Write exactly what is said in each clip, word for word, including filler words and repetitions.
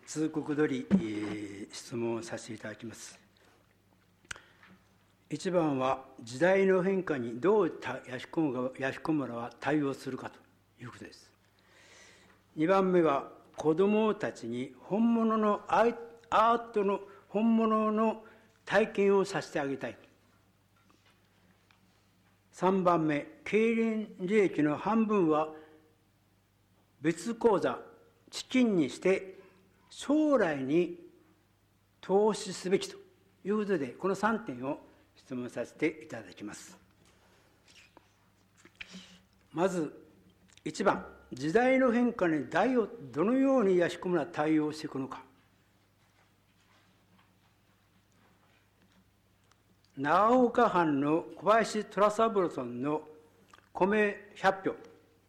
通告通り、えー、質問をさせていただきます。いちばんは、時代の変化にどう弥彦村は対応するかということです。にばんめは、子どもたちに本物のアートの本物の体験をさせてあげたい。さんばんめ、経連利益の半分は別口座、基金にして将来に投資すべきということで、このさんてんを質問させていただきます。まずいちばん、時代の変化にどのように弥彦村は対応していくのか。長岡藩の小林虎三郎さんの米ひゃっぴょう、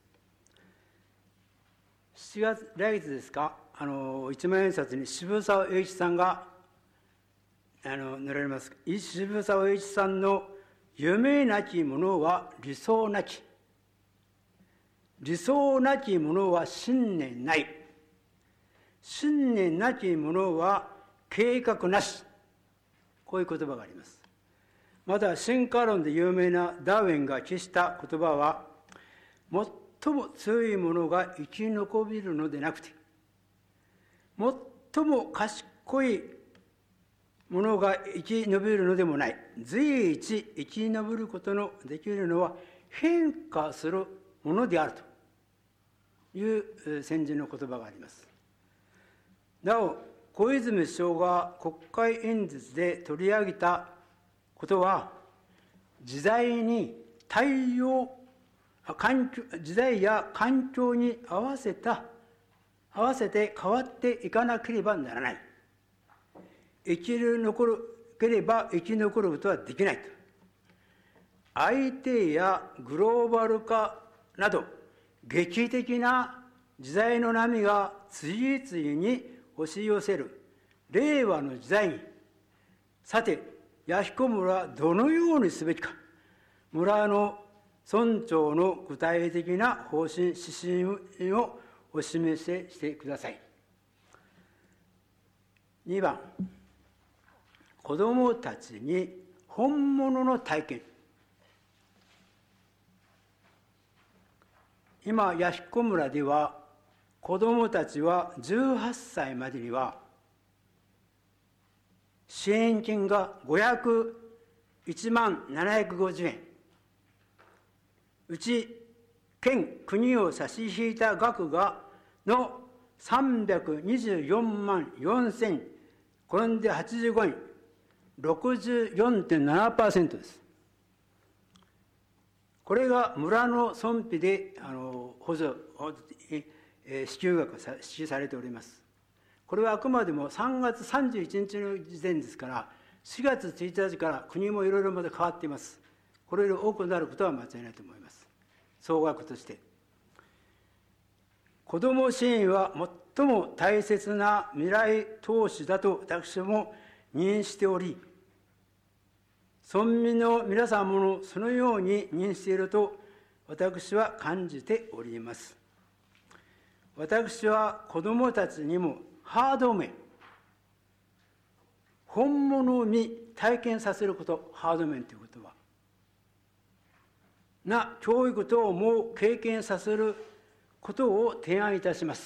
しちがつ、来月ですか、あの一万円札に渋沢栄一さんがあの塗られます。渋沢栄一さんの夢なき者は理想なき、理想なき者は信念ない、信念なき者は計画なし、こういう言葉があります。また進化論で有名なダーウィンが記した言葉は、最も強い者が生き残るのでなくて、最も賢い者が生き延びるのでもない。随一生き延びることのできるのは変化するものであるという先人の言葉があります。なお、小泉首相が国会演説で取り上げたことは、時代に対応、環境、時代や環境に合わせた、合わせて変わっていかなければならない。生き残るければ生き残ることはできないと。アイティー やグローバル化など、劇的な時代の波が次々に押し寄せる令和の時代に、さて、弥彦村はどのようにすべきか、村の村長の具体的な方針、指針をお示ししてください。にばん、子どもたちに本物の体験。今、弥彦村では、子どもたちはじゅうはっさいまでには、支援金がごひゃくいちまんななひゃくごじゅうえん、うち県、国を差し引いた額がのさんびゃくにじゅうよんまんよんせん、これではちじゅうごえん、ろくじゅうよんてんななパーセント です。これが村の村費であの補助、え支給額が支給されております。これはあくまでもさんがつさんじゅういちにちの時点ですから、しがつついたちから国もいろいろまだ変わっています。これより多くなることは間違いないと思います。総額として。子ども支援は最も大切な未来投資だと私も認しており、村民の皆さんもそのように認していると私は感じております。私は子どもたちにもハード面、本物を見、体験させること、ハード面ということは、な教育等も経験させることを提案いたします。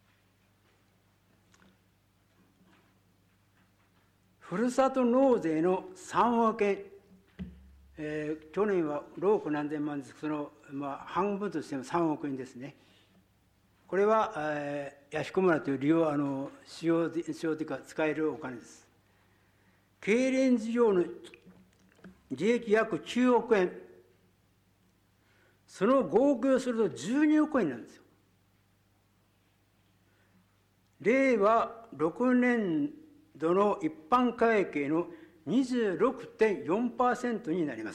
ふるさと納税のさんおくえん、えー、去年はろおくなんぜんまんです。その、まあ、半分としてもさんおくえんですね。これは、えー、弥彦村という利用、あの使用で、使用というか使えるお金です。経連事業の利益約きゅうおくえん、その合計するとじゅうにおくえんなんですよ。れいわろくねんどの一般会計の にじゅうろくてんよんパーセント になります。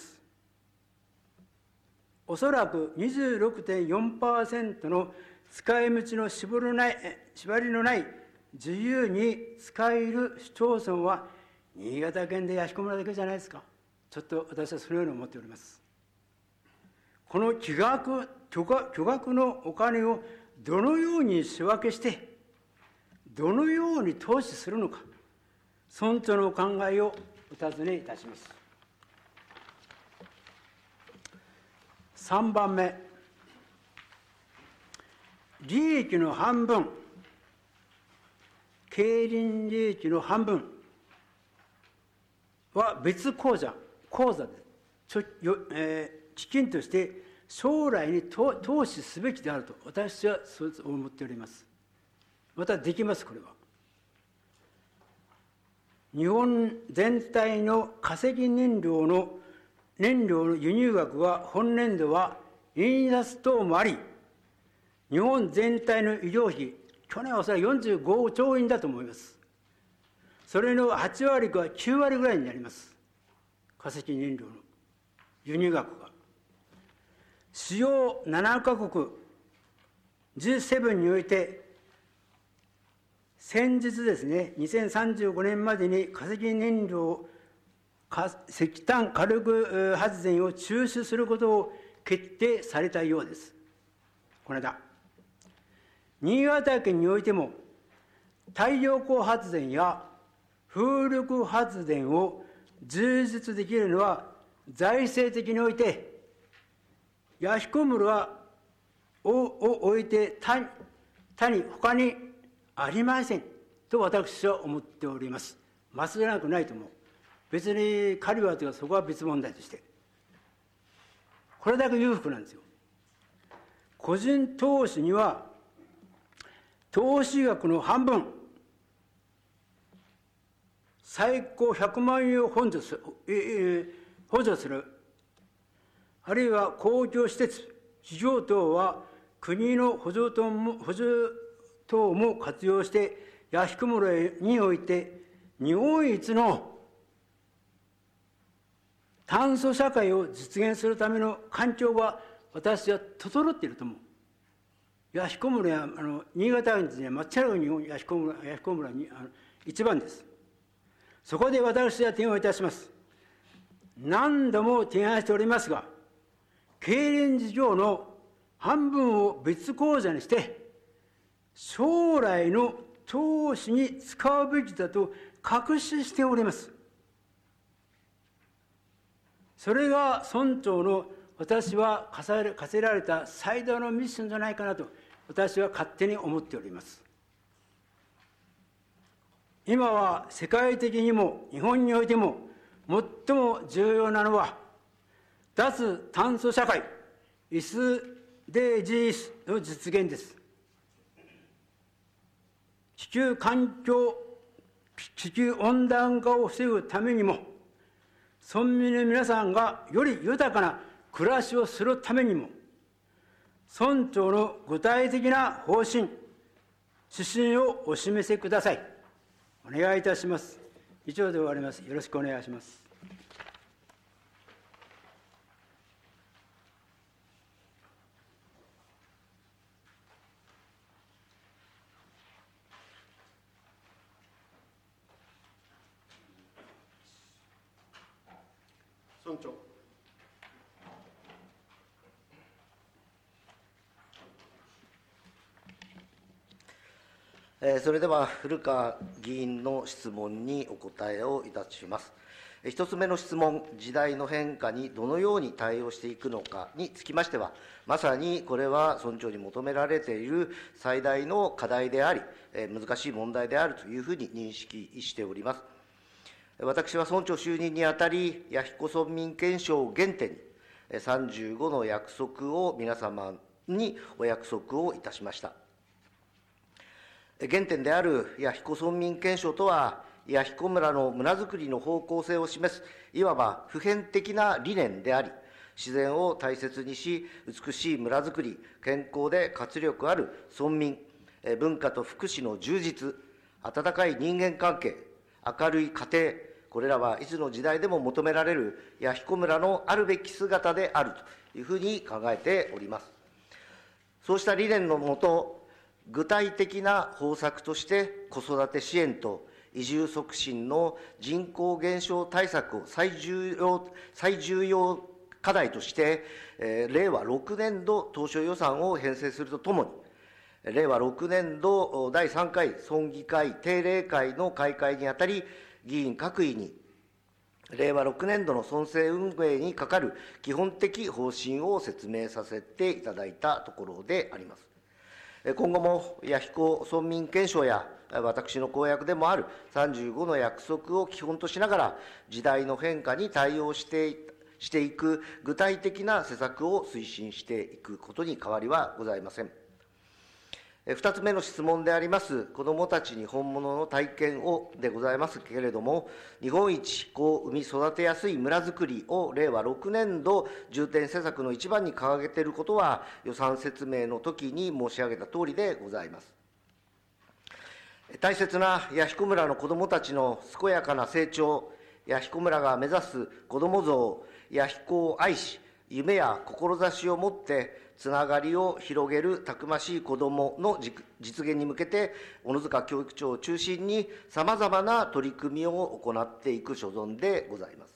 おそらく にじゅうろくてんよんパーセント の使い道の絞りのない、縛りのない自由に使える市町村は新潟県で弥彦村だけじゃないですか。ちょっと私はそのように思っております。この巨額、巨額、巨額のお金をどのように仕分けして、 どのように投資するのか、村長のお考えをお尋ねいたします。さんばんめ、利益の半分、競輪利益の半分は別口座、口座でちょよ、えー、基金として将来に投資すべきであると私はそう思っております。またできます、これは。日本全体の化石燃料の燃料の輸入額は本年度は円安等もあり、日本全体の医療費、去年はおそらくよんじゅうごちょうえんだと思います。それのはちわりかきゅうわりぐらいになります。化石燃料の輸入額が。主要ななかこく ジーセブン において、先日ですね、にせんさんじゅうごねんまでに化石燃料、石炭火力発電を中止することを決定されたようです。この間、新潟県においても、太陽光発電や風力発電を充実できるのは、財政的において、弥彦村を置いて他他に他にありませんと私は思っております。間違いなくないと思う。別に狩りはというか、そこは別問題として。これだけ裕福なんですよ。個人投資には、投資額の半分、最高ひゃくまんえんを補助する、えー、補助する、あるいは公共施設、市場等は国の補助等も補助等も活用して、弥彦村において日本一の炭素社会を実現するための環境が私は整っていると思う。弥彦村やあの新潟県には間違いなく日本弥彦村、弥彦村にあの一番です。そこで私は提案いたします。何度も提案しておりますが、競輪事業の半分を別口座にして、将来の投資に使うべきだと確信しております。それが村長の私は課せられた最大のミッションじゃないかなと私は勝手に思っております。今は世界的にも日本においても最も重要なのは脱炭素社会 エスディージーズ の実現です。地球環境、地球温暖化を防ぐためにも、村民の皆さんがより豊かな暮らしをするためにも、村長の具体的な方針、指針をお示しください。お願いいたします。以上で終わります。よろしくお願いします。 村長。それでは古川議員の質問にお答えをいたします。一つ目の質問、時代の変化にどのように対応していくのかにつきましては、まさにこれは村長に求められている最大の課題であり、難しい問題であるというふうに認識しております。私は村長就任にあたり、弥彦村民憲章を原点に、さんじゅうごの約束を皆様にお約束をいたしました。原点である弥彦村民憲章とは、弥彦村の村づくりの方向性を示す、いわば普遍的な理念であり、自然を大切にし、美しい村づくり、健康で活力ある村民、文化と福祉の充実、温かい人間関係、明るい家庭、これらはいつの時代でも求められる弥彦村のあるべき姿であるというふうに考えております。そうした理念のもと、具体的な方策として子育て支援と移住促進の人口減少対策を最重要、最重要課題として、えー、れいわろくねんど当初予算を編成するとともに、 れいわろくねんどだいさんかい村議会定例会の開会にあたり、議員各位に、れいわろくねんどの村政運営にかかる基本的方針を説明させていただいたところであります。今後も弥彦村民憲章や私の公約でもあるさんじゅうごの約束を基本としながら、時代の変化に対応してしていく具体的な施策を推進していくことに変わりはございません。二つ目の質問であります、子どもたちに本物の体験をでございますけれども、日本一子を産み育てやすい村づくりをれいわろくねんど重点施策の一番に掲げていることは、予算説明の時に申し上げたとおりでございます。大切な弥彦村の子どもたちの健やかな成長、弥彦村が目指す子ども像、弥彦を愛し、夢や志を持ってつながりを広げるたくましい子どもの実現に向けて、小野塚教育長を中心にさまざまな取り組みを行っていく所存でございます。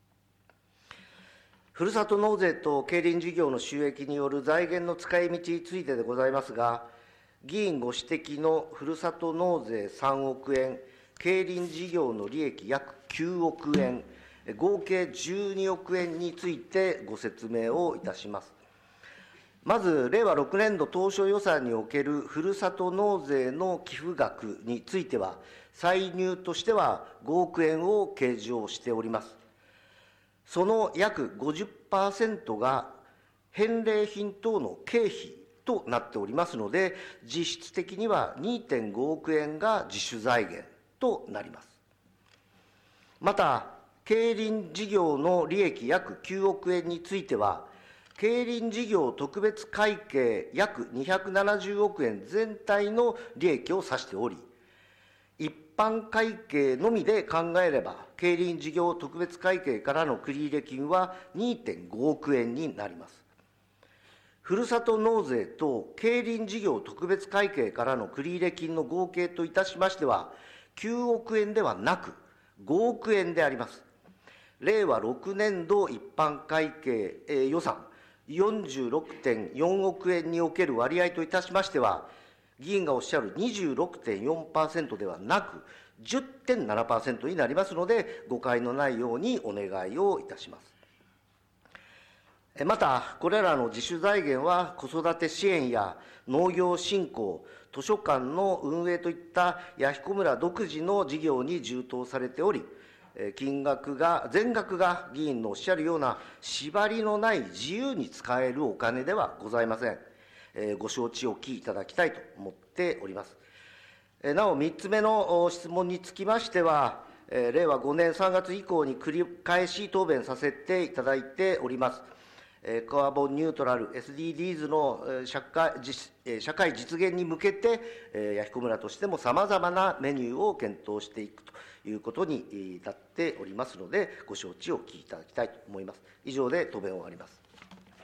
ふるさと納税と競輪事業の収益による財源の使い道についてでございますが、議員ご指摘のふるさと納税さんおくえん、競輪事業の利益約きゅうおくえん、合計じゅうにおくえんについてご説明をいたします。まず、れいわろくねんど当初予算におけるふるさと納税の寄付額については、歳入としてはごおくえんを計上しております。その約 ごじゅっパーセント が返礼品等の経費となっておりますので、実質的には にてんごおくえんが自主財源となります。また、競輪事業の利益約きゅうおくえんについては、競輪事業特別会計約にひゃくななじゅうおくえん全体の利益を指しており、一般会計のみで考えれば、競輪事業特別会計からの繰入金は にてんごおくえんになります。ふるさと納税と競輪事業特別会計からの繰入金の合計といたしましては、きゅうおくえんではなくごおくえんであります。れいわろくねんど一般会計、えー、予算よんじゅうろくてんよんおくえんにおける割合といたしましては、議員がおっしゃる にじゅうろくてんよんパーセント ではなく じゅってんななパーセント になりますので、誤解のないようにお願いをいたします。また、これらの自主財源は子育て支援や農業振興、図書館の運営といった弥彦村独自の事業に充当されており、金額が、全額が議員のおっしゃるような縛りのない自由に使えるお金ではございません。ご承知おきいただきたいと思っております。なお、みっつめの質問につきましては、れいわごねんさんがつ以降に繰り返し答弁させていただいております。カーボンニュートラル エスディージーズ の社会社会実現に向けて、弥彦村としてもさまざまなメニューを検討していくということになっておりますので、ご承知をお聞きいただきたいと思います。以上で答弁を終わります。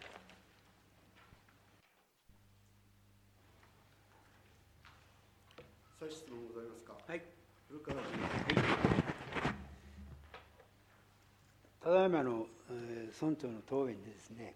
再質問ございますか。 はい。 古川君。 ただいまの、えー、村長の答弁でですね、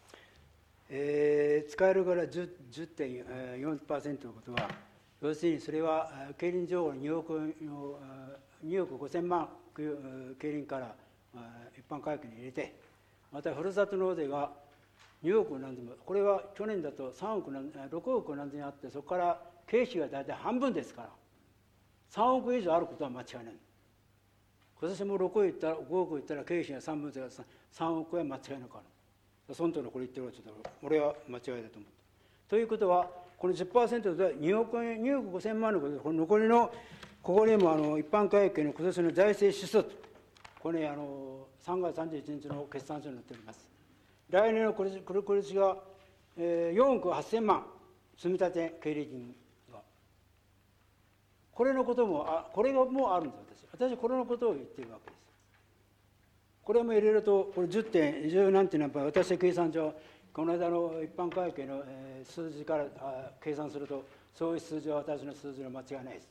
えー、使えるから じゅってんよんパーセント のことは、要するにそれは競輪場をにおくごせんまん競輪から一般会計に入れて、またふるさと納税がにおくなんでも、これは去年だとさんおくなんろくおくなんであって、そこから経費が大体半分ですから、さんおく以上あることは間違いない。今年もろくおくいったらごおくいったら経費がさんぶんのいち、さんおくは間違いなくある。村長のこれ言ってるのはちょっと俺は間違いだと思った。ということは、この じゅっパーセント でにおくえん、におくごせんまんのことで、この残りの、ここにもあの一般会計の今年の財政支出、これ、ね、あのさんがつさんじゅういちにちの決算書になっております。来年のこれこれこれが、えー、よんおくはっせんまん、積立経理金が。これのことも、あこれがもうあるんです、私。私、これのことを言っているわけです。これも入れると、これじゅってん、じゅうなんていうのは、私の計算上、この間の一般会計の、えー、数字からあ計算すると、そういう数字は私の数字は間違いないです。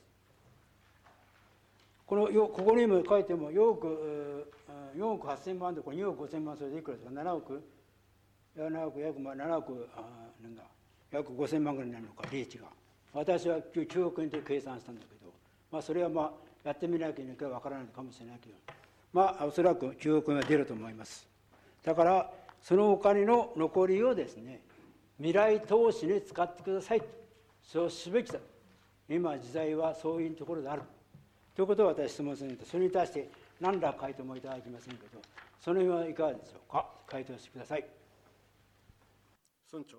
このよここにも書いても、よんおく、よんおくはっせんまんで、これにおくごせんまん、それでいくらですか、ななおく、ななおく、約ななおく、あなんだ、 約ごせんまんぐらいになるのか、利益が。私はきゅうおくえんで計算したんだけど、まあ、それはまあやってみなきゃいけないわからないかもしれないけど、まあ、おそらくきゅうおくえんは出ると思います。だから、そのお金の残りをですね、未来投資に使ってくださいと、そうすべきだ。今、時代はそういうところである。ということを私、質問するので、それに対して何ら回答もいただきませんけど、その辺はいかがでしょうか。回答してください。 村長。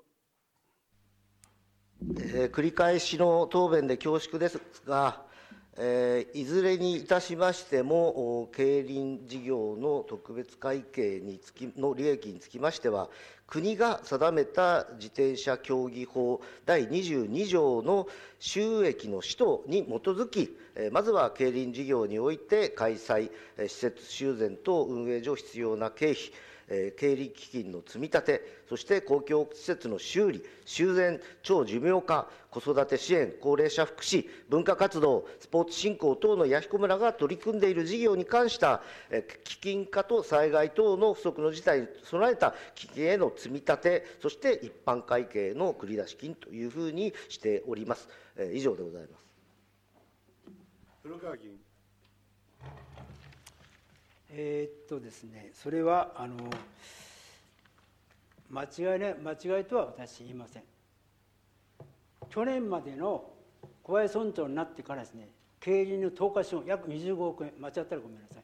えー繰り返しの答弁で恐縮ですが、えーいずれにいたしましても、お競輪事業の特別会計につきの利益につきましては、国が定めた自転車競技法だいにじゅうに条の収益の使途に基づき、えーまずは競輪事業において開催、えー施設修繕等運営上必要な経費、えー経理基金の積み立て、そして公共施設の修理、修繕、長寿命化、子育て支援、高齢者福祉、文化活動、スポーツ振興等の弥彦村が取り組んでいる事業に関した、えー基金化と災害等の不測の事態に備えた基金への積み立て、そして一般会計の繰り出し金というふうにしております。えー以上でございます。 古川議員。 えーっとですね、それはあの間違いね、間違いとは私言いません。去年までの小林村長になってからですね、競輪の投下資本約にじゅうごおくえん、間違ったらごめんなさい。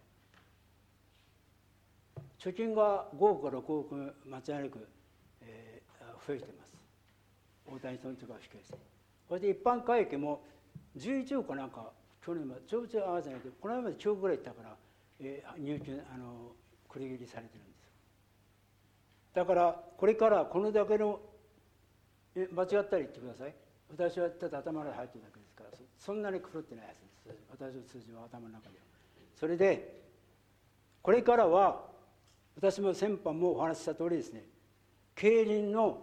貯金がごおくからろくおく間違いなく、えー増えています。大谷村長が低いですね。これで一般会計もじゅういちおくかなんか、去年までちょうど合わせないと、この間まできゅうおくぐらいいったから、えー入金あの繰り切りされてるんですよ。だからこれからこのだけのえ間違ったら言ってください。私はただ頭に入ってるだけですから、そそんなに狂ってないやつです。私の数字は頭の中では。それでこれからは私も先般もお話しした通りですね、競輪の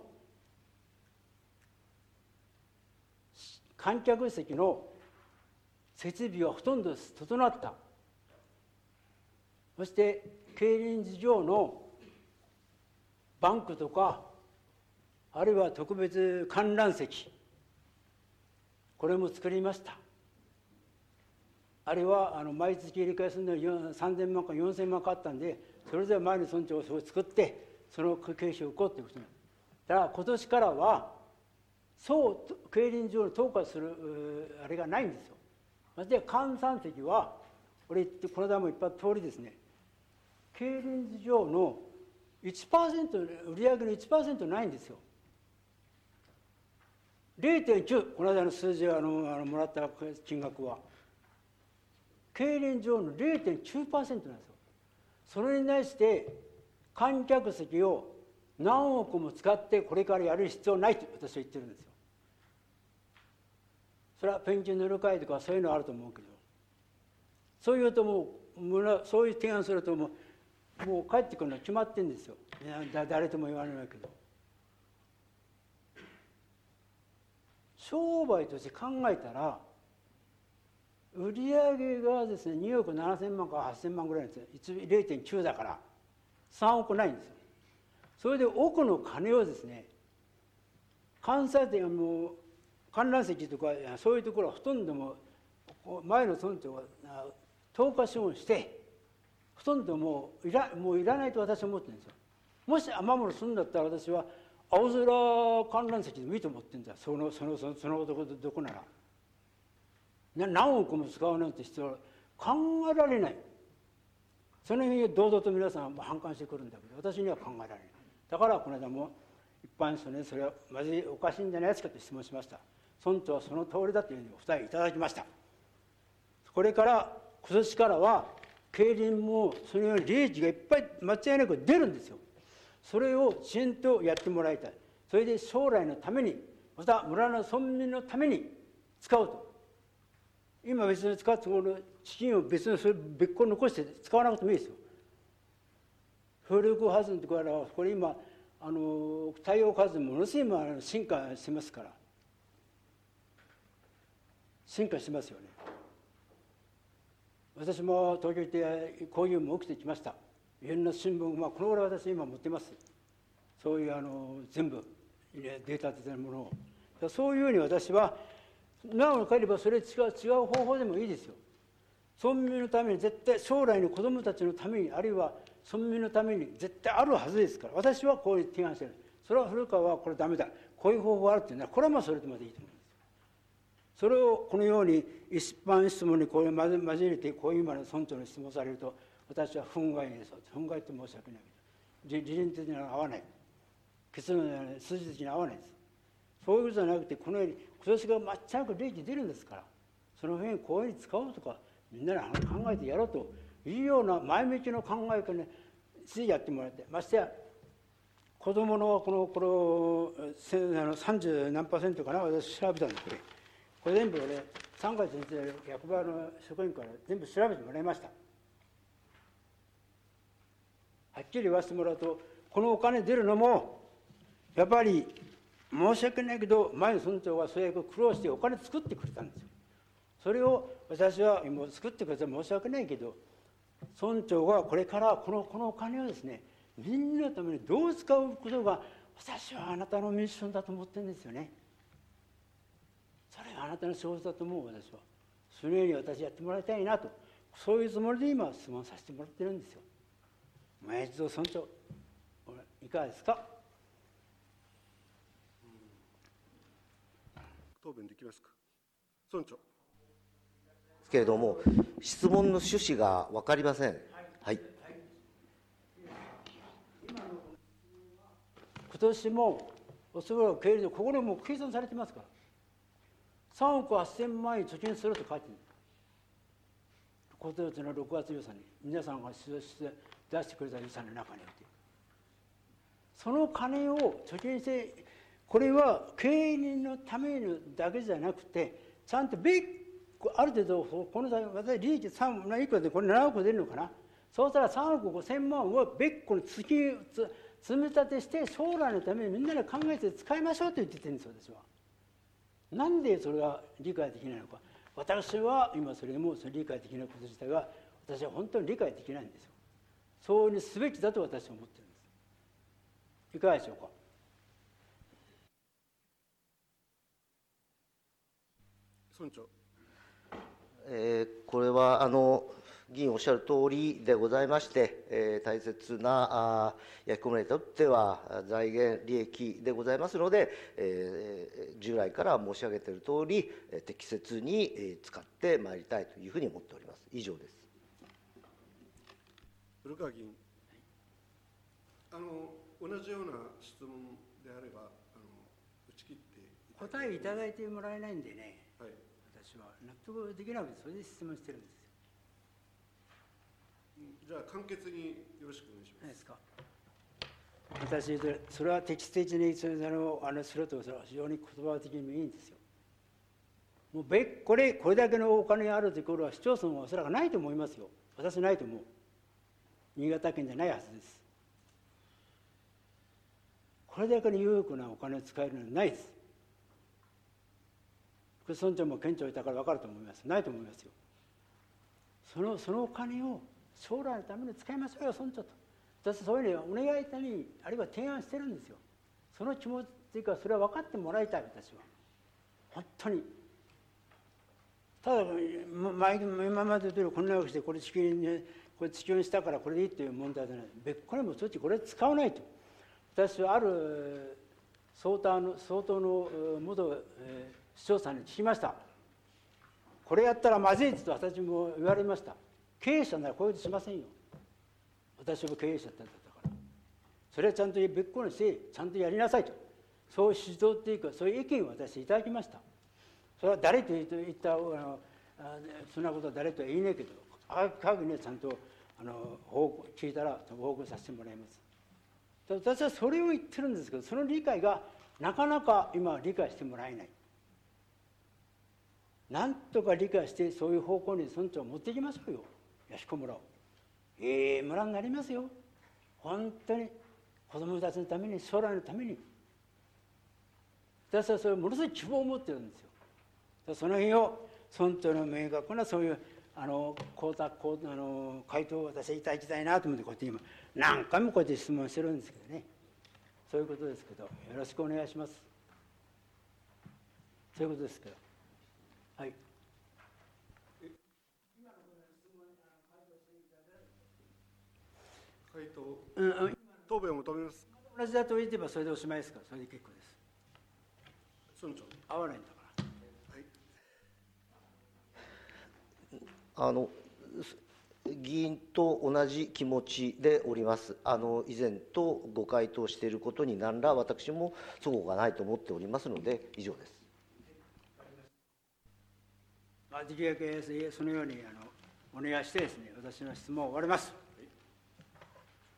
観客席の設備はほとんど整った。そして競輪事業のバンクとか、あるいは特別観覧席、これも作りました。あるいはあの毎月入れ替えするのにさんぜんまんかよんせんまんかかったんで、それぞれ前の村長を作ってその経費を動こうということになる。だから今年からはそう競輪場に投下するあれがないんですよ。そして観覧席は俺言ってこの間も言った通りですね、競輪場の いちパーセント、売上の いちパーセント ないんですよ。れいてんきゅう、この間の数字あのあのもらった金額は競輪場の れいてんきゅうパーセント なんですよ。それに対して観客席を何億も使ってこれからやる必要ないと私は言ってるんですよ。それはペンキ塗る会とかそういうのあると思うけど、そういうともうそういう提案するともうもう帰ってくるのは決まってるんですよ。誰とも言われないけど、商売として考えたら売上がですねにおくななせんまんかはっせんまんぐらいなんですよ。 れいてんきゅう だからさんおくないんですよ。それで奥の金をですね、関西店はもう観覧席とかそういうところはほとんども前の村長が投下資本してほとんどもういらもういらないと私は思ってるんですよ。もし雨漏りするんだったら私は青空観覧席でもいいと思ってるんだよ。そのそのそのそのどこどこなら何億も使うなんて必要は考えられない。その辺堂々と皆さん反感してくるんだけど、私には考えられない。だからこの間も一般人ね、それはまずいおかしいんじゃないですかと質問しました。村長はその通りだというふうにお答えいただきました。これから今年からは競輪もそのように利益がいっぱい間違いなく出るんですよ。それをきちんとやってもらいたい。それで将来のために、また村の村民のために使うと。今別に使うつもりの資金を別にそれ別個残して使わなくてもいいですよ。風力発電とかはこれ今あの太陽光発電ものすごい今進化してますから、進化してますよね。私も東京行ってこういうのも起きてきました。いろんな新聞、まあ、このぐらい私今持ってます。そういうあの全部データ的なものを。そういうふうに私は、なおかえればそれ違う違う方法でもいいですよ。村民のために絶対、将来の子どもたちのために、あるいは村民のために絶対あるはずですから、私はこういう提案してる。それは古川はこれダメだ、こういう方法があるっていうのは、これはまあそれでまでいいと思います。それをこのように一般質問にこれを交えて、こういう今の村長に質問されると、私は憤慨です。憤慨って申し訳ないけど、理念的には合わない。結論は筋的に合わないです。そういうことじゃなくて、このように今年がまっちゃく利益出るんですから、その辺こういうふうに使おうとか、みんなで考えてやろうというような前向きの考えからね、ついやってもらって、ましてや子どものこのこのさんじゅう何パーセントかな、私調べたんですこれ。これ全部俺、さんがつ先生役場の職員から全部調べてもらいました。はっきり言わせてもらうと、このお金出るのも、やっぱり申し訳ないけど、前の村長がそういう苦労してお金作ってくれたんですよ。それを私はもう作ってくれたら申し訳ないけど、村長がこれからこのこのお金をですね、みんなのためにどう使うことが、私はあなたのミッションだと思ってるんですよね。それがあなたの仕事だと思う、私は。そのように私やってもらいたいなと、そういうつもりで今質問させてもらってるんですよ。前一度村長、いかがですか。 答弁できますか。村長。 けれども、質問の趣旨が分かりません。はい。 今年もおそらく経理でここでもう計算されてますから、さんおくはっせんまん円貯金すると書いてる。今年のろくがつ予算に皆さんが出して出してくれた予算の中において、その金を貯金して、これは経営人のためのだけじゃなくて、ちゃんと別ある程度、この私利益さんいくらでこれななおく出るのかな、そうしたらさんおくごせんまんを別個に積み立てして、将来のためにみんなで考えて使いましょうと言ってるんですよ、私は。なんでそれが理解できないのか、私は今それもそれ理解できないこと自体が、私は本当に理解できないんですよ。そうにすべきだと私は思ってるんです。いかがでしょうか。 村長。 えー、これはあの議員おっしゃる通りでございまして、えー、大切な焼き込めにとっては財源利益でございますので、えー、従来から申し上げている通り、適切に使ってまいりたいというふうに思っております。以上です。 古川議員、あの同じような質問であれば、あの打ち切って答えいただいてもらえないんでね。 はい。 私は納得できなくて、それで質問してるんですよ。 じゃあ簡潔によろしくお願いします。 何ですか。私、それは適切にそれをあのすると、それは非常に言葉的にもいいんですよ。もう別これこれだけのお金があるところは市町村はおそらくないと思いますよ。私ないと思う。新潟県じゃないはずです。これだけの有力なお金を使えるのはないです。村長も県庁いたから分かると思います。ないと思いますよ。そのそのお金を将来のために使いましょうよ、村長と。私そういうのお願いために、あるいは提案してるんですよ。その気持ちというか、それは分かってもらいたい、私は。本当に。ただ、前今までとこんなわけして、これ地球に、これ地球にしたからこれでいいという問題じゃない。別これもそっちこれ使わないと。私はある相当の相当の元、えー市長さんに聞きました。これやったらまずいと私も言われました。経営者ならこういうことしませんよ。私も経営者だったから。それはちゃんと別個にして、ちゃんとやりなさいと。そういう指導っていうか、そういう意見を私いただきました。それは誰と言ったあのそんなことは誰とは言いないけど、限りはちゃんとあの報告聞いたら報告させてもらいます。私はそれを言ってるんですけど、その理解がなかなか今理解してもらえない。なんとか理解して、そういう方向に村長を持っていきましょうよ、弥彦村を。ええ村になりますよ。本当に子どもたちのために、将来のために。私はそれをものすごい希望を持ってるんですよ。その辺を村長の明確なそういうあのこうたこうあの回答を私はいただきたいなと思って、こうやって今何回もこうやって質問してるんですけどね。 そういうことですけど、よろしくお願いします。そういうことですけど。はい。 回答、 うん、 答弁を求めます。 同じだと言えばそれでおしまいですから、それで結構です。 村長。 合わないんだから。 はい、あの議員と同じ気持ちでおります。あの以前とご回答していることに何ら私も齟齬がないと思っておりますので、以上です。 まあ、できるだけそのようにあのお願いしてですね、私の質問を終わります。